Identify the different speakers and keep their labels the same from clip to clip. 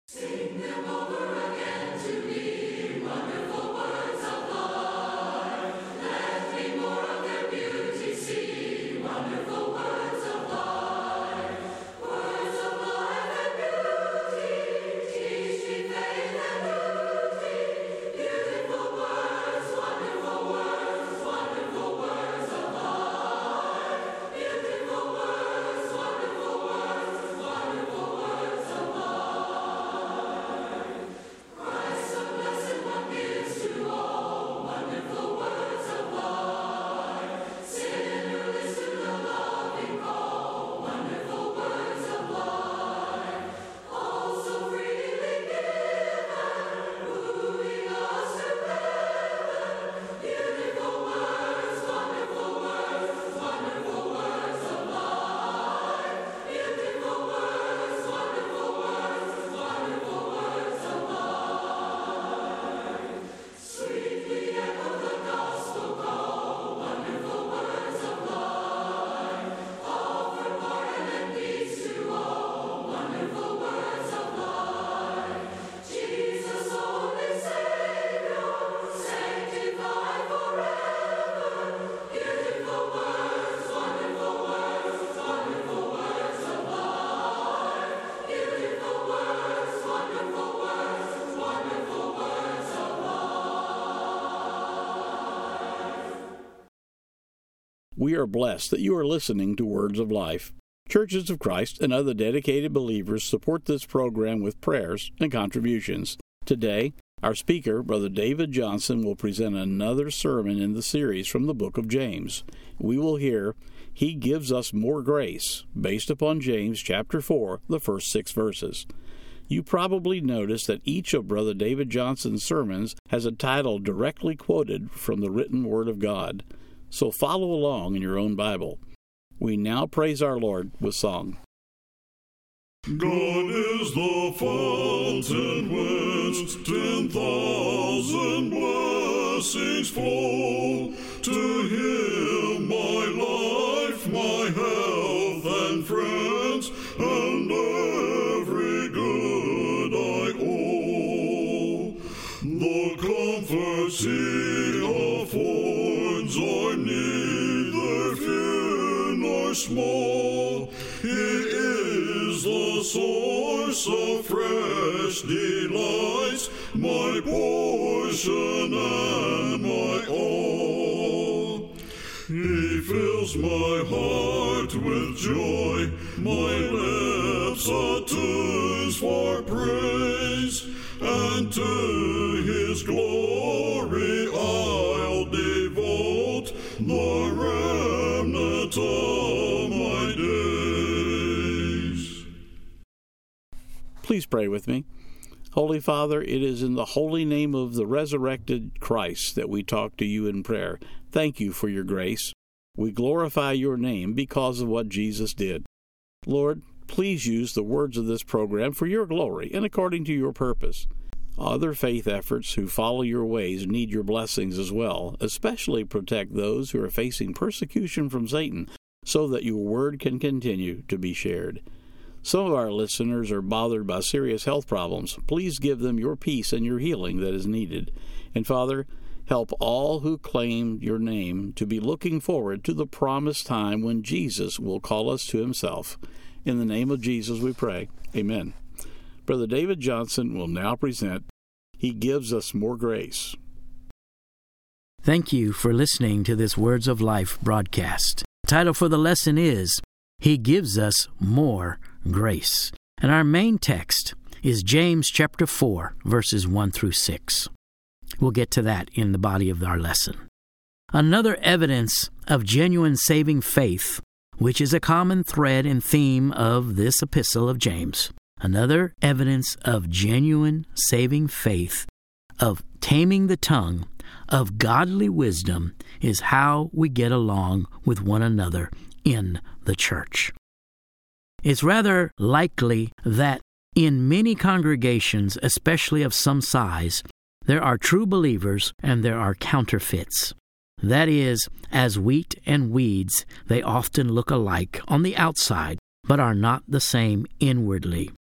Speaker 1: Sing them over again to me, wonderful words of life. Let me more of their beauty see, wonderful words of life. Words of life and beauty, teach me faith and duty. Beautiful words, wonderful words, wonderful words of life. Beautiful words, wonderful words, wonderful words of life. Christ, the blessed one, gives to all wonderful words of life. Sinner, listen to the loving call, wonderful words of life. All so freely given, moving us to heaven. Beautiful words, wonderful words, wonderful words of life. Beautiful words, wonderful words, wonderful words of life. Sweetly echo the gospel call, wonderful words of life. Offer pardon and peace to all, wonderful words of life. Jesus, only Savior, sanctified forever. Beautiful words, wonderful words, wonderful words of life. Beautiful words, wonderful words, wonderful words of life.
Speaker 2: We are blessed that you are listening to Words of Life. Churches of Christ and other dedicated believers support this program with prayers and contributions. Today, our speaker, Brother David Johnson, will present another sermon in the series from the book of James. We will hear, He gives us more grace, based upon James chapter 4, the first 6 verses. You probably noticed that each of Brother David Johnson's sermons has a title directly quoted from the written Word of God. So follow along in your own Bible. We now praise our Lord with song.
Speaker 3: God is the fountain whence 10,000 blessings flow. To Him my life, my health and friends, and every good I owe. The comforts He affords are neither few nor small. He is the source of fresh delights, my portion and my all. He fills my heart with joy, my lips attunes for praise, and to His glory I'll devote the remnant of my days.
Speaker 2: Please pray with me. Holy Father, it is in the holy name of the resurrected Christ that we talk to you in prayer. Thank you for your grace. We glorify your name because of what Jesus did. Lord, please use the words of this program for your glory and according to your purpose. Other faith efforts who follow your ways need your blessings as well. Especially protect those who are facing persecution from Satan so that your word can continue to be shared. Some of our listeners are bothered by serious health problems. Please give them your peace and your healing that is needed. And Father, help all who claim your name to be looking forward to the promised time when Jesus will call us to Himself. In the name of Jesus we pray. Amen. Brother David Johnson will now present, He Gives Us More Grace.
Speaker 4: Thank you for listening to this Words of Life broadcast. The title for the lesson is, He Gives Us More Grace. And our main text is James chapter 4, verses 1 through 6. We'll get to that in the body of our lesson. Another evidence of genuine saving faith, which is a common thread and theme of this epistle of James. Another evidence of genuine saving faith, of taming the tongue, of godly wisdom, is how we get along with one another in the church. It's rather likely that in many congregations, especially of some size, there are true believers and there are counterfeits. That is, as wheat and weeds, they often look alike on the outside, but are not the same inwardly.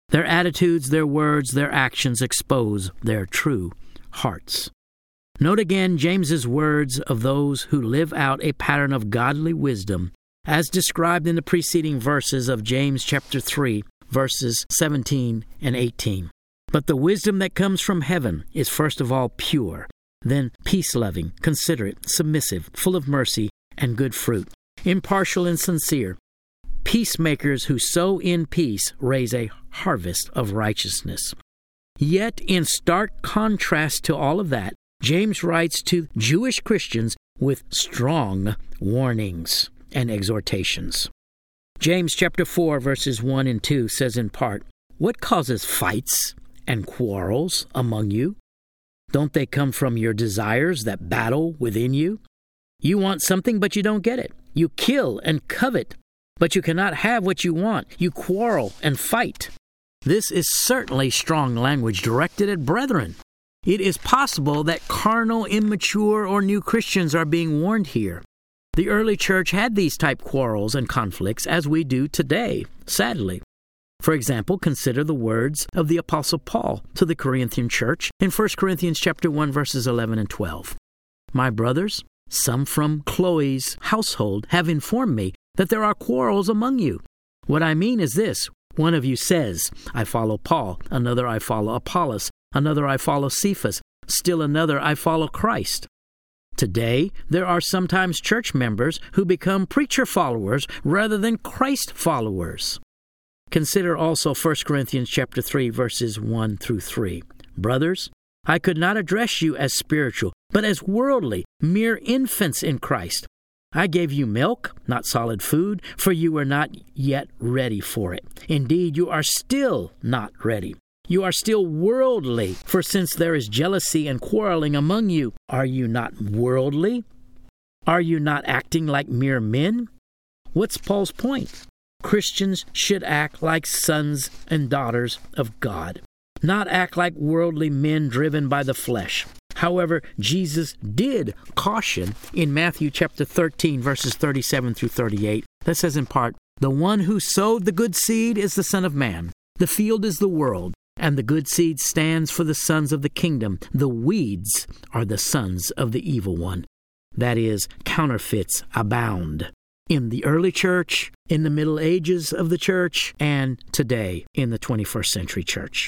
Speaker 4: Their attitudes, their words, their actions expose their true hearts. Note again James's words of those who live out a pattern of godly wisdom as described in the preceding verses of James chapter 3, verses 17 and 18. But the wisdom that comes from heaven is first of all pure, then peace-loving, considerate, submissive, full of mercy and good fruit, impartial and sincere. Peacemakers who sow in peace raise a harvest of righteousness. Yet, in stark contrast to all of that, James writes to Jewish Christians with strong warnings and exhortations. James chapter 4, verses 1 and 2 says in part, "What causes fights and quarrels among you? Don't they come from your desires that battle within you? You want something, but you don't get it. You kill and covet, but you cannot have what you want. You quarrel and fight." This is certainly strong language directed at brethren. It is possible that carnal, immature, or new Christians are being warned here. The early church had these type quarrels and conflicts as we do today, sadly. For example, consider the words of the Apostle Paul to the Corinthian church in 1 Corinthians chapter 1, verses 11 and 12. "My brothers, some from Chloe's household have informed me that there are quarrels among you. What I mean is this: one of you says, 'I follow Paul,' another, 'I follow Apollos,' another, 'I follow Cephas,' still another, 'I follow Christ.' Today, there are sometimes church members who become preacher followers rather than Christ followers." Consider also 1 Corinthians chapter 3, verses 1 through 3. "Brothers, I could not address you as spiritual, but as worldly, mere infants in Christ. I gave you milk, not solid food, for you were not yet ready for it. Indeed, you are still not ready. You are still worldly, for since there is jealousy and quarreling among you, are you not worldly? Are you not acting like mere men?" What's Paul's point? Christians should act like sons and daughters of God, not act like worldly men driven by the flesh. However, Jesus did caution in Matthew chapter 13, verses 37 through 38, that says in part, "The one who sowed the good seed is the Son of Man. The field is the world, and the good seed stands for the sons of the kingdom. The weeds are the sons of the evil one." That is, counterfeits abound in the early church, in the Middle Ages of the church, and today in the 21st century church.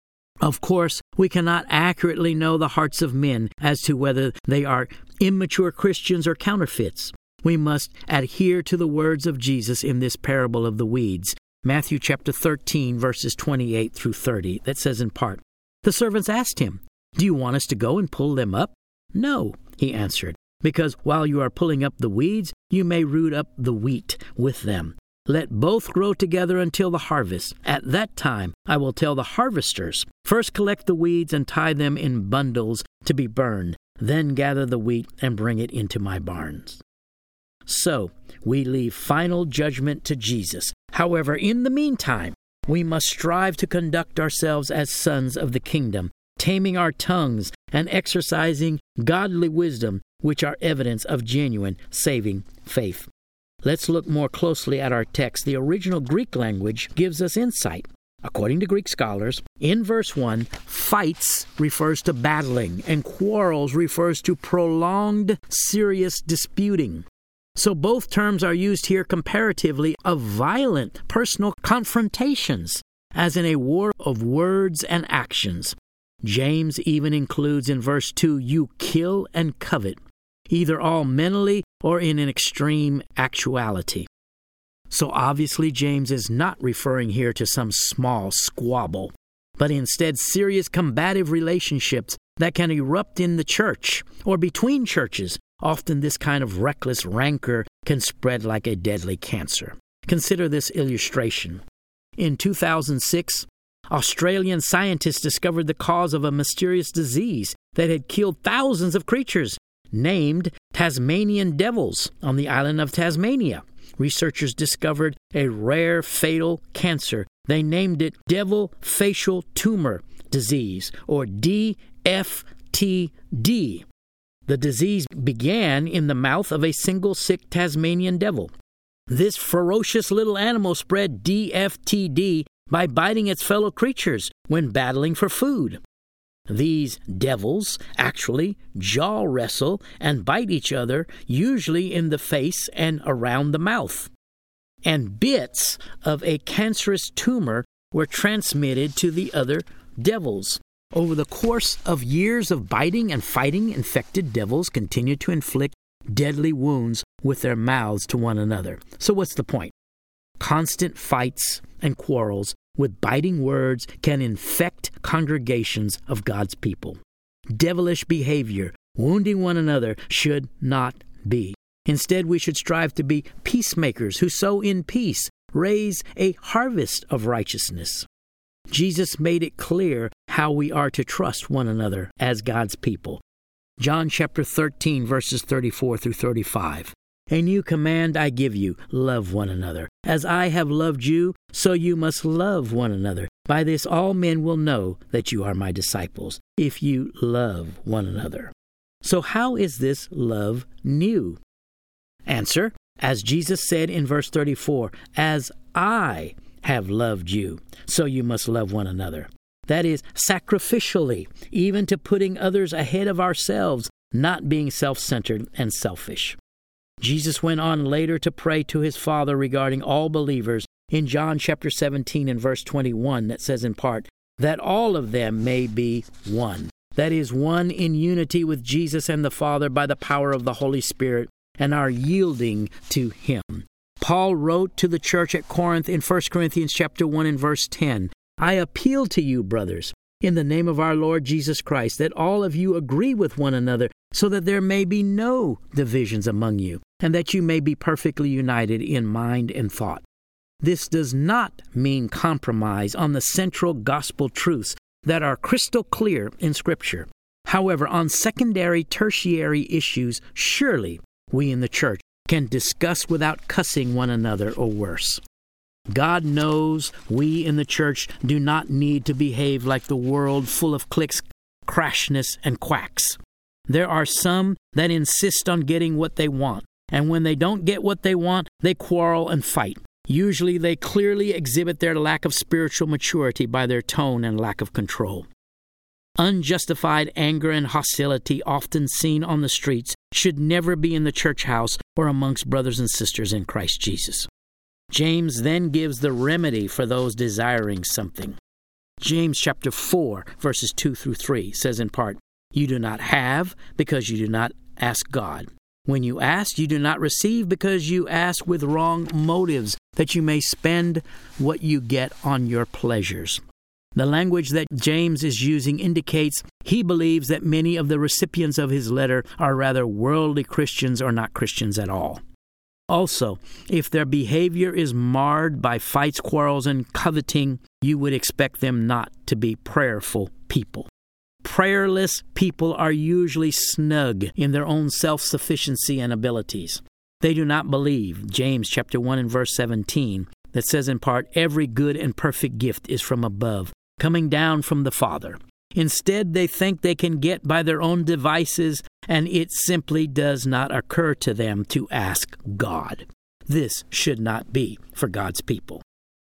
Speaker 4: Of course, we cannot accurately know the hearts of men as to whether they are immature Christians or counterfeits. We must adhere to the words of Jesus in this parable of the weeds. Matthew chapter 13, verses 28 through 30, that says in part, "The servants asked him, 'Do you want us to go and pull them up?' 'No,' he answered, 'because while you are pulling up the weeds, you may root up the wheat with them. Let both grow together until the harvest. At that time, I will tell the harvesters, first collect the weeds and tie them in bundles to be burned, then gather the wheat and bring it into my barns.'" So, we leave final judgment to Jesus. However, in the meantime, we must strive to conduct ourselves as sons of the kingdom, taming our tongues and exercising godly wisdom, which are evidence of genuine saving faith. Let's look more closely at our text. The original Greek language gives us insight. According to Greek scholars, in verse 1, fights refers to battling, and quarrels refers to prolonged, serious disputing. So both terms are used here comparatively of violent personal confrontations, as in a war of words and actions. James even includes in verse 2, "You kill and covet," either all mentally or in an extreme actuality. So obviously James is not referring here to some small squabble, but instead serious combative relationships that can erupt in the church or between churches. Often this kind of reckless rancor can spread like a deadly cancer. Consider this illustration. In 2006, Australian scientists discovered the cause of a mysterious disease that had killed thousands of creatures, named Tasmanian devils on the island of Tasmania. Researchers discovered a rare fatal cancer. They named it devil facial tumor disease, or DFTD. The disease began in the mouth of a single sick Tasmanian devil. This ferocious little animal spread DFTD by biting its fellow creatures when battling for food. These devils actually jaw wrestle and bite each other, usually in the face and around the mouth. And bits of a cancerous tumor were transmitted to the other devils. Over the course of years of biting and fighting, infected devils continue to inflict deadly wounds with their mouths to one another. So what's the point? Constant fights and quarrels with biting words can infect congregations of God's people. Devilish behavior, wounding one another, should not be. Instead, we should strive to be peacemakers who sow in peace, raise a harvest of righteousness. Jesus made it clear how we are to trust one another as God's people. John chapter 13, verses 34 through 35. A new command I give you, love one another. As I have loved you, so you must love one another. By this all men will know that you are my disciples, if you love one another. So how is this love new? Answer, as Jesus said in verse 34, as I have loved you, so you must love one another. That is, sacrificially, even to putting others ahead of ourselves, not being self-centered and selfish. Jesus went on later to pray to his Father regarding all believers in John chapter 17 and verse 21 that says in part, that all of them may be one. That is, one in unity with Jesus and the Father by the power of the Holy Spirit and are yielding to him. Paul wrote to the church at Corinth in 1 Corinthians chapter 1 and verse 10, I appeal to you, brothers, in the name of our Lord Jesus Christ, that all of you agree with one another, so that there may be no divisions among you, and that you may be perfectly united in mind and thought. This does not mean compromise on the central gospel truths that are crystal clear in Scripture. However, on secondary, tertiary issues, surely we in the church can discuss without cussing one another or worse. God knows we in the church do not need to behave like the world full of cliques, crashness, and quacks. There are some that insist on getting what they want, and when they don't get what they want, they quarrel and fight. Usually they clearly exhibit their lack of spiritual maturity by their tone and lack of control. Unjustified anger and hostility often seen on the streets should never be in the church house or amongst brothers and sisters in Christ Jesus. James then gives the remedy for those desiring something. James chapter 4, verses 2 through 3 says in part, You do not have because you do not ask God. When you ask, you do not receive because you ask with wrong motives, that you may spend what you get on your pleasures. The language that James is using indicates he believes that many of the recipients of his letter are rather worldly Christians or not Christians at all. Also, if their behavior is marred by fights, quarrels, and coveting, you would expect them not to be prayerful people. Prayerless people are usually snug in their own self-sufficiency and abilities. They do not believe, James chapter 1 and verse 17, that says in part, every good and perfect gift is from above, coming down from the Father. Instead, they think they can get by their own devices, and it simply does not occur to them to ask God. This should not be for God's people.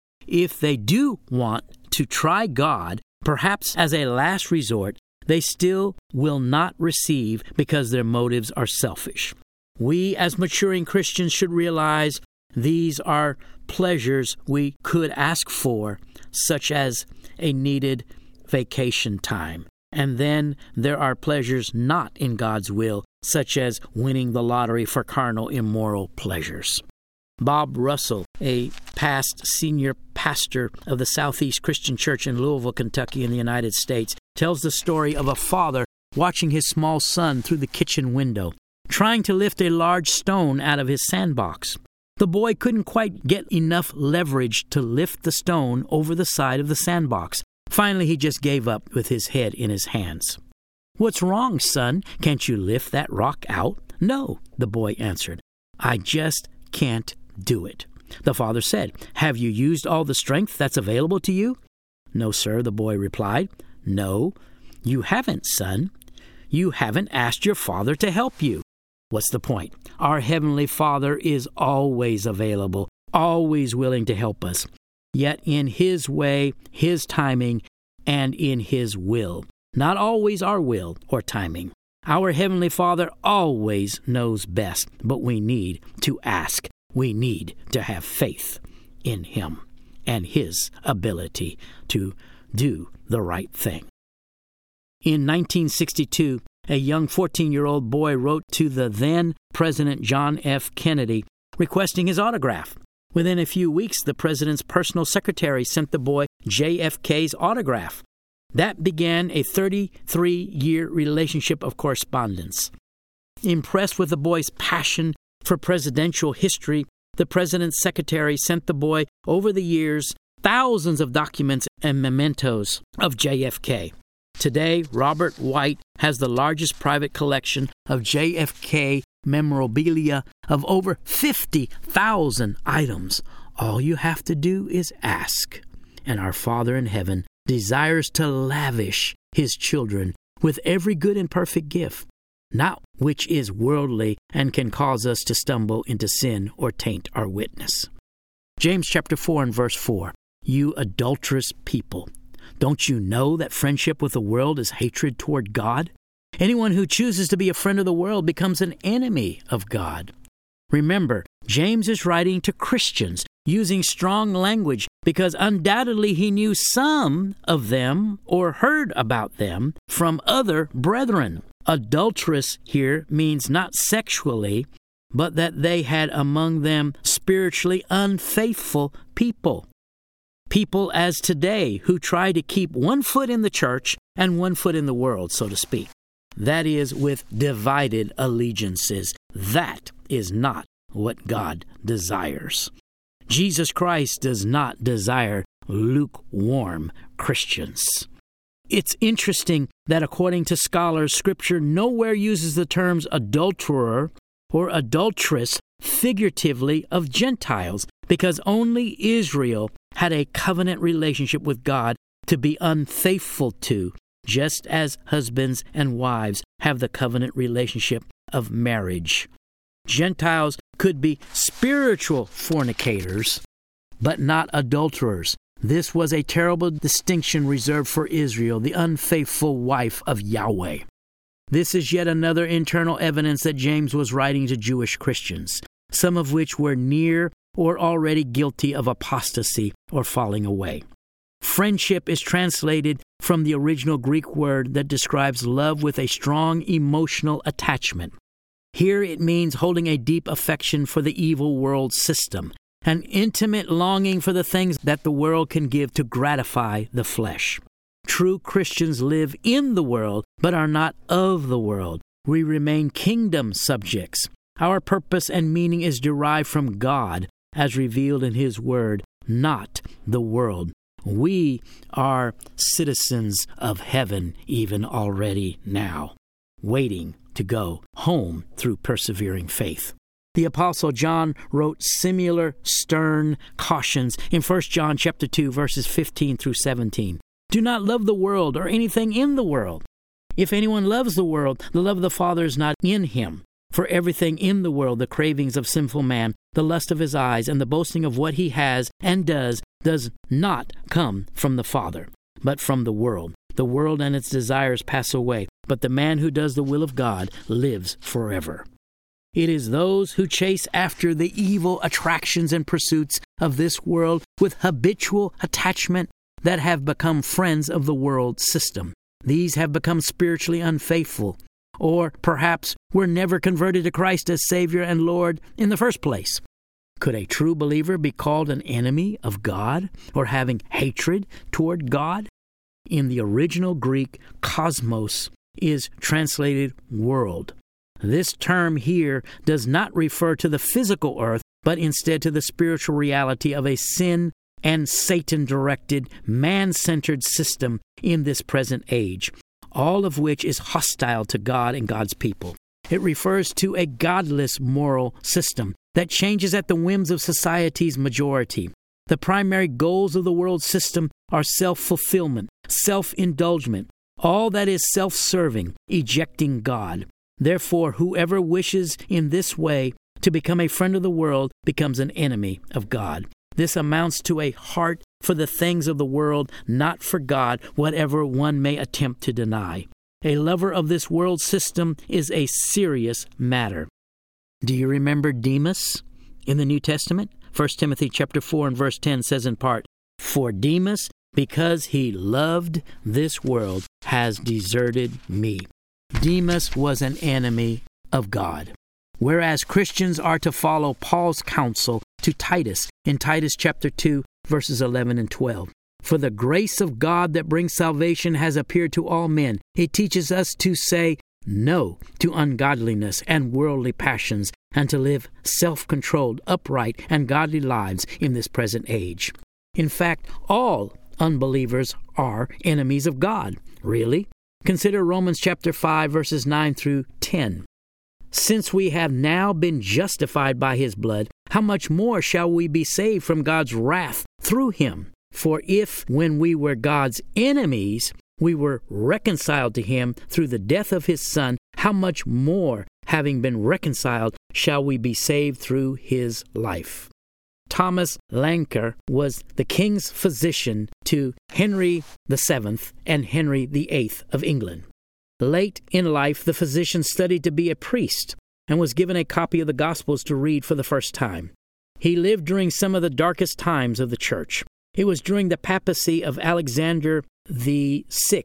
Speaker 4: If they do want to try God, perhaps as a last resort, they still will not receive because their motives are selfish. We as maturing Christians should realize these are pleasures we could ask for, such as a needed vacation time. And then there are pleasures not in God's will, such as winning the lottery for carnal, immoral pleasures. Bob Russell, a past senior pastor of the Southeast Christian Church in Louisville, Kentucky in the United States, tells the story of a father watching his small son through the kitchen window, trying to lift a large stone out of his sandbox. The boy couldn't quite get enough leverage to lift the stone over the side of the sandbox. Finally, he just gave up with his head in his hands. "What's wrong, son? Can't you lift that rock out?" "No," the boy answered. "I just can't do it." The father said, "Have you used all the strength that's available to you?" "No, sir," the boy replied. "No, you haven't, son. You haven't asked your Father to help you." What's the point? Our Heavenly Father is always available, always willing to help us. yet in His way, His timing, and in His will. Not always our will or timing. Our Heavenly Father always knows best, but we need to ask. We need to have faith in Him and His ability to do the right thing. In 1962, a young 14-year-old boy wrote to the then President John F. Kennedy requesting his autograph. Within a few weeks, the president's personal secretary sent the boy JFK's autograph. That began a 33-year relationship of correspondence. Impressed with the boy's passion for presidential history, the president's secretary sent the boy, over the years, thousands of documents and mementos of JFK. Today, Robert White has the largest private collection of JFK memorabilia of over 50,000 items. All you have to do is ask, and our Father in heaven desires to lavish His children with every good and perfect gift, not which is worldly and can cause us to stumble into sin or taint our witness. James chapter 4 and verse 4, "You adulterous people, don't you know that friendship with the world is hatred toward God? Anyone who chooses to be a friend of the world becomes an enemy of God." Remember, James is writing to Christians using strong language because undoubtedly he knew some of them or heard about them from other brethren. Adulterous here means not sexually, but that they had among them spiritually unfaithful people. People as today who try to keep one foot in the church and one foot in the world, so to speak. That is, with divided allegiances. That is not what God desires. Jesus Christ does not desire lukewarm Christians. It's interesting that according to scholars, Scripture nowhere uses the terms adulterer or adulteress figuratively of Gentiles, because only Israel had a covenant relationship with God to be unfaithful to, just as husbands and wives have the covenant relationship of marriage. Gentiles could be spiritual fornicators, but not adulterers. This was a terrible distinction reserved for Israel, the unfaithful wife of Yahweh. This is yet another internal evidence that James was writing to Jewish Christians, some of which were near or already guilty of apostasy or falling away. Friendship is translated from the original Greek word that describes love with a strong emotional attachment. Here it means holding a deep affection for the evil world system, an intimate longing for the things that the world can give to gratify the flesh. True Christians live in the world, but are not of the world. We remain kingdom subjects. Our purpose and meaning is derived from God, as revealed in His Word, not the world. We are citizens of heaven even already now, waiting to go home through persevering faith. The Apostle John wrote similar stern cautions in 1 John chapter 2, verses 15 through 17. Do not love the world or anything in the world. If anyone loves the world, the love of the Father is not in him. For everything in the world, the cravings of sinful man, the lust of his eyes, and the boasting of what he has and does not come from the Father, but from the world. The world and its desires pass away, but the man who does the will of God lives forever. It is those who chase after the evil attractions and pursuits of this world with habitual attachment that have become friends of the world system. These have become spiritually unfaithful, or perhaps were never converted to Christ as Savior and Lord in the first place. Could a true believer be called an enemy of God or having hatred toward God? In the original Greek, cosmos is translated world. This term here does not refer to the physical earth, but instead to the spiritual reality of a sin and Satan-directed, man-centered system in this present age, all of which is hostile to God and God's people. It refers to a godless moral system that changes at the whims of society's majority. The primary goals of the world system are self-fulfillment, self-indulgence, all that is self-serving, ejecting God. Therefore, whoever wishes in this way to become a friend of the world becomes an enemy of God. This amounts to a heart for the things of the world, not for God, whatever one may attempt to deny. A lover of this world system is a serious matter. Do you remember Demas in the New Testament? 1 Timothy chapter 4 and verse 10 says in part, "For Demas, because he loved this world, has deserted me." Demas was an enemy of God. Whereas Christians are to follow Paul's counsel to Titus in Titus chapter 2, verses 11 and 12. "For the grace of God that brings salvation has appeared to all men." It teaches us to say no to ungodliness and worldly passions, and to live self-controlled, upright, and godly lives in this present age. In fact, all unbelievers are enemies of God. Really? Consider Romans chapter 5, verses 9 through 10. "Since we have now been justified by his blood, how much more shall we be saved from God's wrath through him? For if, when we were God's enemies, we were reconciled to him through the death of his Son, how much more, having been reconciled, shall we be saved through his life?" Thomas Lanker was the king's physician to Henry VII and Henry VIII of England. Late in life, the physician studied to be a priest and was given a copy of the Gospels to read for the first time. He lived during some of the darkest times of the church. It was during the papacy of Alexander VI,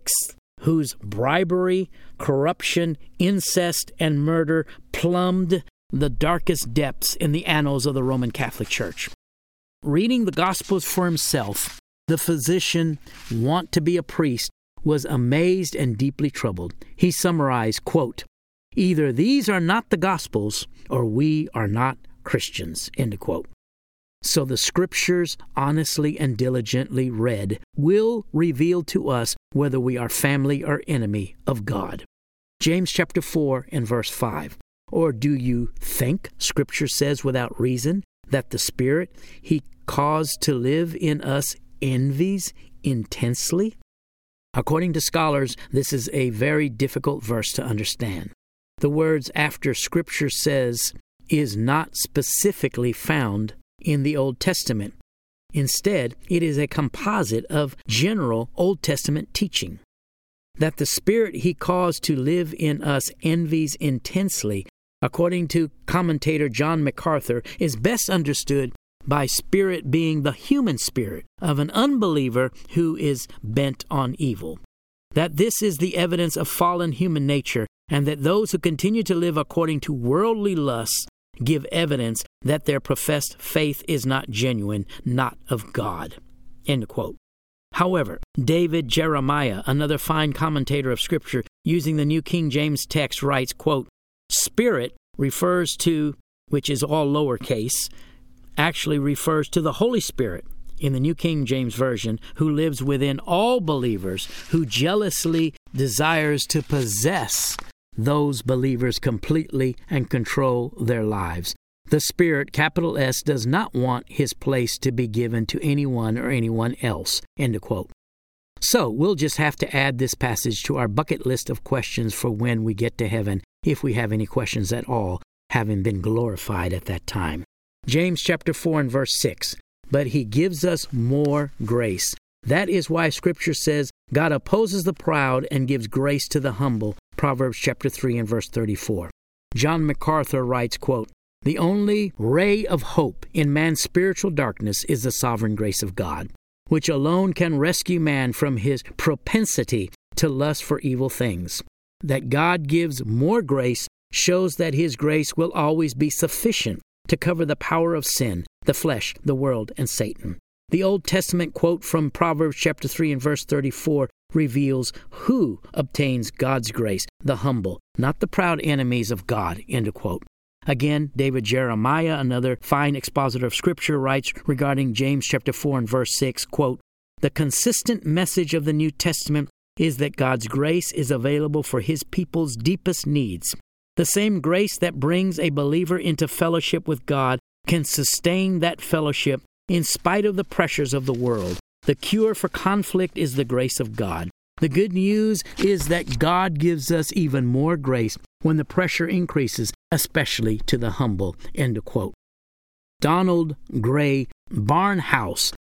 Speaker 4: whose bribery, corruption, incest, and murder plumbed the darkest depths in the annals of the Roman Catholic Church. Reading the Gospels for himself, the physician, want to be a priest, was amazed and deeply troubled. He summarized, quote, "Either these are not the Gospels, or we are not Christians," end quote. So the Scriptures, honestly and diligently read, will reveal to us whether we are family or enemy of God. James chapter 4 and verse 5. "Or do you think," Scripture says without reason, "that the Spirit he caused to live in us envies intensely?" According to scholars, this is a very difficult verse to understand. The words "after Scripture says" is not specifically found in the Old Testament. Instead, it is a composite of general Old Testament teaching. That the Spirit he caused to live in us envies intensely, according to commentator John MacArthur, is best understood by spirit being the human spirit of an unbeliever who is bent on evil. That this is the evidence of fallen human nature, and that those who continue to live according to worldly lusts give evidence that their professed faith is not genuine, not of God. End quote. However, David Jeremiah, another fine commentator of Scripture, using the New King James text, writes, quote, "Spirit refers to," which is all lowercase, actually refers to the Holy Spirit in the New King James Version, who lives within all believers, who jealously desires to possess those believers completely and control their lives. The Spirit, capital S, does not want his place to be given to anyone or anyone else. End of quote. So we'll just have to add this passage to our bucket list of questions for when we get to heaven, if we have any questions at all, having been glorified at that time. James chapter 4 and verse 6, "But he gives us more grace. That is why Scripture says, God opposes the proud and gives grace to the humble." Proverbs chapter 3 and verse 34. John MacArthur writes, quote, "The only ray of hope in man's spiritual darkness is the sovereign grace of God, which alone can rescue man from his propensity to lust for evil things. That God gives more grace shows that his grace will always be sufficient to cover the power of sin, the flesh, the world, and Satan. The Old Testament quote from Proverbs chapter 3 and verse 34 reveals who obtains God's grace, the humble, not the proud enemies of God." End of quote. Again, David Jeremiah, another fine expositor of Scripture, writes regarding James chapter 4 and verse 6, quote, "The consistent message of the New Testament is that God's grace is available for his people's deepest needs. The same grace that brings a believer into fellowship with God can sustain that fellowship in spite of the pressures of the world. The cure for conflict is the grace of God. The good news is that God gives us even more grace when the pressure increases, especially to the humble." End of quote. Donald Gray Barnhouse,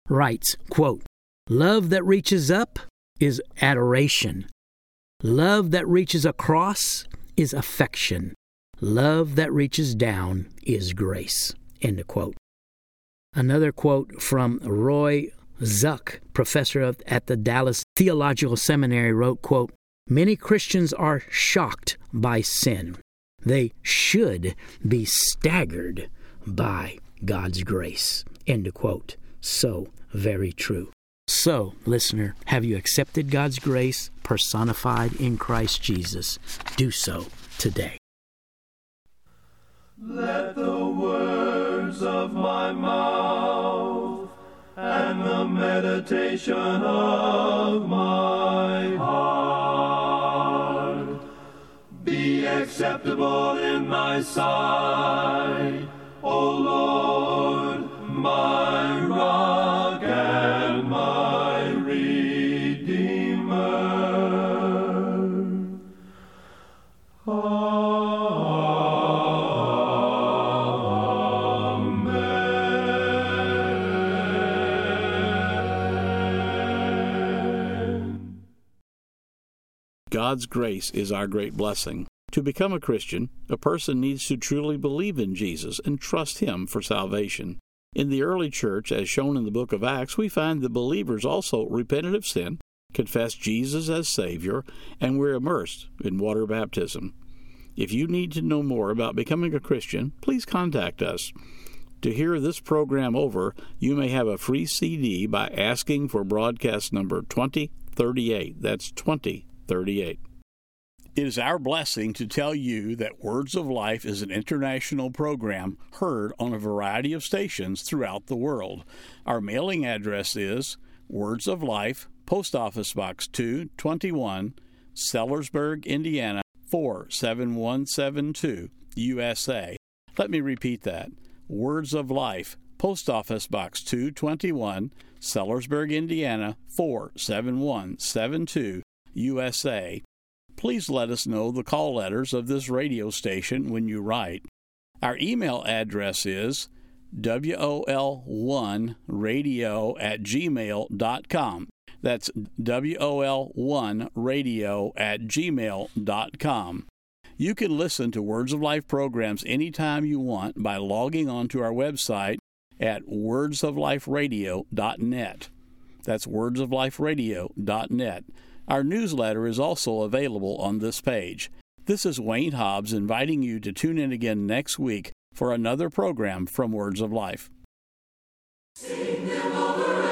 Speaker 4: writes, quote, "Love that reaches up is adoration. Love that reaches across is affection. Love that reaches down is grace." End of quote. Another quote from Roy Zuck, professor at the Dallas Theological Seminary, wrote, quote, "Many Christians are shocked by sin. They should be staggered by God's grace." End of quote. So very true. So, listener, have you accepted God's grace personified in Christ Jesus? Do so today.
Speaker 3: Let the words of my mouth and the meditation of my heart be acceptable in thy sight, O Lord, my rock and my redeemer. Amen.
Speaker 2: God's grace is our great blessing. To become a Christian, a person needs to truly believe in Jesus and trust Him for salvation. In the early church, as shown in the book of Acts, we find that believers also repented of sin, confessed Jesus as Savior, and were immersed in water baptism. If you need to know more about becoming a Christian, please contact us. To hear this program over, you may have a free CD by asking for broadcast number 2038. That's 2038. It is our blessing to tell you that Words of Life is an international program heard on a variety of stations throughout the world. Our mailing address is Words of Life, Post Office Box 221, Sellersburg, Indiana 47172, USA. Let me repeat that. Words of Life, Post Office Box 221, Sellersburg, Indiana 47172, USA. Please let us know the call letters of this radio station when you write. Our email address is wol1radio@gmail.com. That's wol1radio@gmail.com. You can listen to Words of Life programs anytime you want by logging on to our website at wordsofliferadio.net. That's wordsofliferadio.net. Our newsletter is also available on this page. This is Wayne Hobbs inviting you to tune in again next week for another program from Words of Life.
Speaker 1: Sing them over